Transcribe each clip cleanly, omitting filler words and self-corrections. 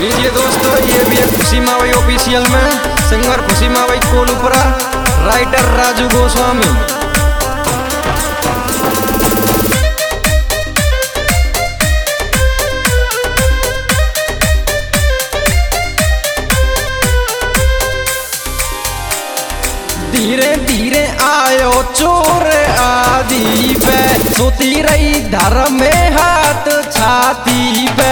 लीजिए दोस्तों, ये भी है खुशी मावई ऑफिशियल में सिंगर खुशी मावई कोलूपुरा, राइटर राजू गोस्वामी। धीरे धीरे आयो चोर आदि पे, सोती रही धर में हाथ छाती पे।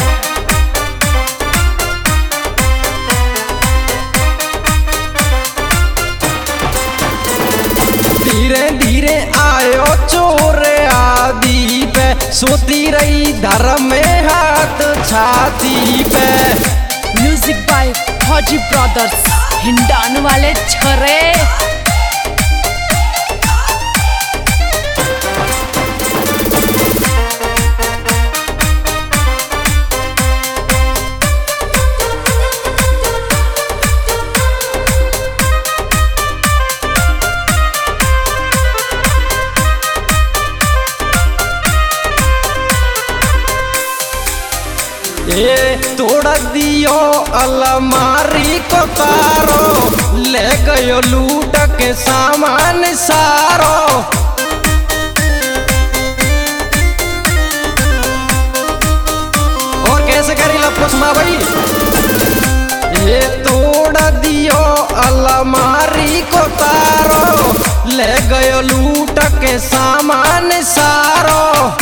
धीरे धीरे आयो चोर आदि पे, सोती रही धर में हाथ छाती पे। Music by Fauji brothers, Hindaun वाले छरे। ये तोड़ दियो अलमारी को तारो, ले गयो लूट के सामान सारो। और कैसे करी लपुस माँ भाई? ये तोड़ दियो अलमारी को तारो, ले गयो लूट के सामान सारो।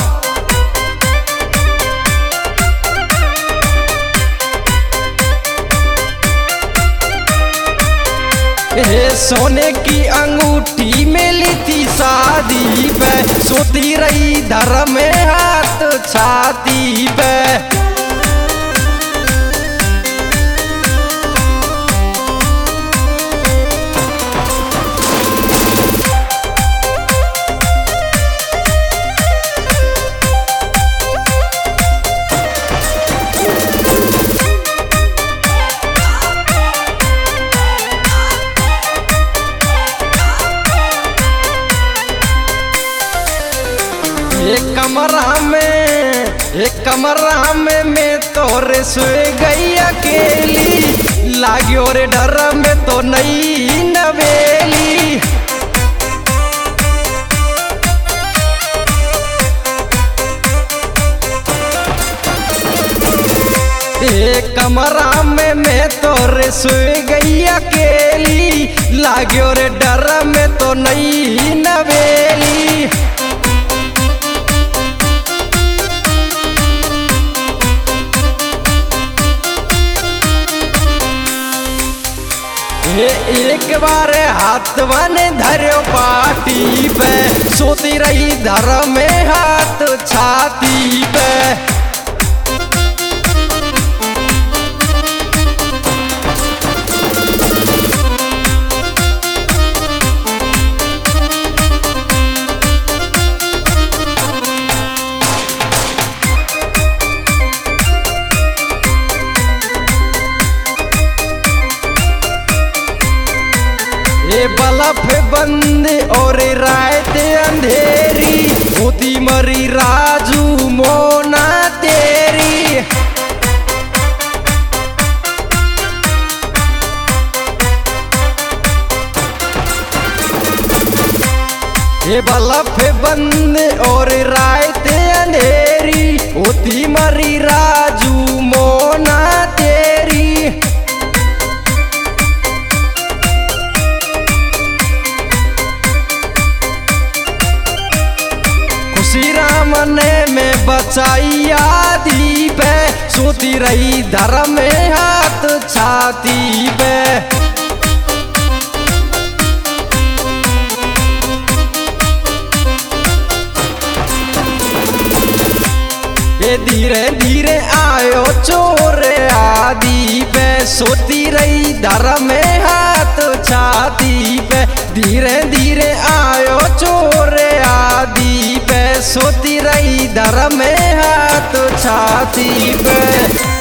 सोने की अंगूठी मिली थी शादी पे, सोती रही धर में हाथ छाती पे। एक कमरा में मैं तोरे सोए गई अकेली, लाग्यो रे डर में तो नई नवेली। एक कमरा में मैं तोरे सोए गई अकेली, लाग्यो रे डर में तो नई नवेली। एक बार हाथ बने धरो पाटी पे, सोती रही धर में हाथ छाती पे। ये बल्ब बंद और रात अंधेरी, होती मरी राजू मोना तेरी। ये बल्ब बंद और रात अंधेरी, होती मरी राजू मोना तेरी। मने में बचाई आदि पे, सोती रही धर में हाथ छाती पे। ये धीरे धीरे आयो चोर आदि पे, सोती रही धर में हाथ छाती पे। धीरे धीरे आयो चोर आदि पे, सोती रही धर में हाथ छाती पे।